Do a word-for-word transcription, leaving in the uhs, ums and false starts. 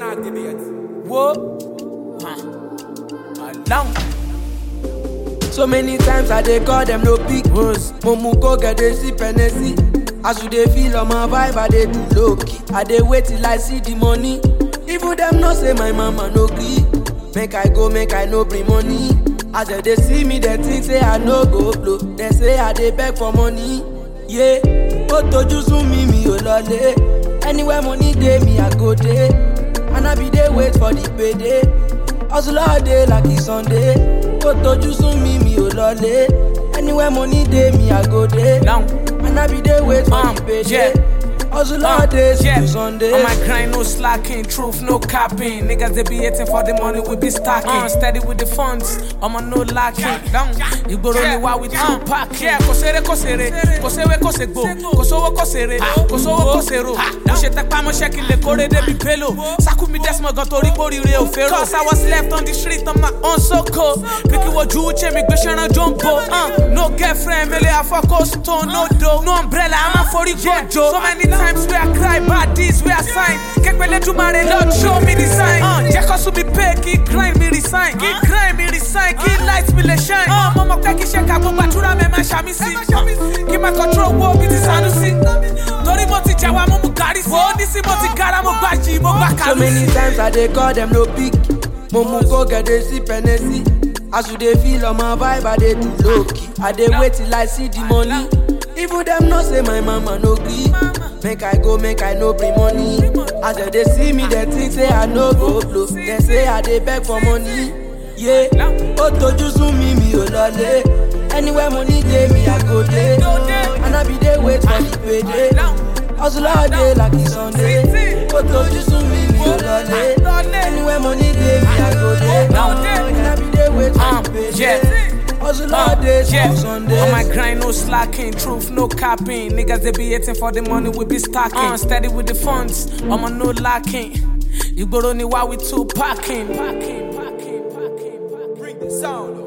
not debate. Whoa. Along. So many times I dey call them no pick ones. Momu go get dey sip Hennessy. As you dey feel on my vibe, I dey do low key. I dey wait till I see the money. Even them no say my mama no gree. Make I go, make I no bring money. As they dey see me, they think say I no go blow. They say I dey beg for money. Yeah, ó tojú sú mi mi ò lọlé. Anywhere money dey me I go dey. And I be dey wait for the payday. Hustle all day like it's Sunday. Ó tojú sú mi mi ò lọlé. Anywhere money dey me I go dey. And I be there wait for um, the payday. Yeah. Hustle all day till Sunday. On my grind, no slacking, truth, no capping. Niggas they be hating for the money, we be stacking. Uh, steady with the funds, I'm on no lacking. Down, you go only while we two packing. Yeah, kosere kosere, kosewe kosego, kosowo kosere, kosowo kosero. Mo ṣe tẹpá mo ṣe kí lè kórè débi pélo. Sákú mi dẹ́smọ̀ gan torí kórìíre ò fẹ́ràn. Cause I was left on the street on my own so cold. Picky wojú uche mi gbé ṣẹ́ran jumbo. Uh, no girlfriend, mele afọ́kọ́ stone, no dough. No umbrella, I'm a forí jojo. So many times. Times where I cry, bad deeds where I sign. Kekpele Jumare, Lord, show me the sign. Uh, Jekosu be pay, keep grind me resign. Keep grind me resign, keep lights me le shine. Uh, Mama Peki Sheka, Boba Tura me ma shamisi. Keep my control, walk it is Sanusi. Tori Moti Jawa, Momu Garisi. Nisi Moti Gara, Mobaji, Mobakalusi. So many times I dey call them no pick. Momu go get dey sip Hennessy. As you dey feel on my vibe, I dey do low key. I dey wait till I see the money. Even them no say my mama no gree. Make I go, make I no bring money. As they, they see me, they think say I no go blow. They say I dey beg for money. Yeah, ó tojú sú mi mi ò lọlé. Anywhere money dey me I go dey. And I be there wait for the payday. Hustle all day like it's Sunday. Ó tojú sú mi mi ò lọlé. Anywhere money dey me I go dey. And I be there wait for the payday. Hustle all day till Sunday. On my grind, no slacking, truth, no capping. Niggas they be hating for the money, we be stacking. Uh, steady with the funds, I'm on no lacking. You go only while we two packing. Packing, packing, packing, packing. Bring the sound.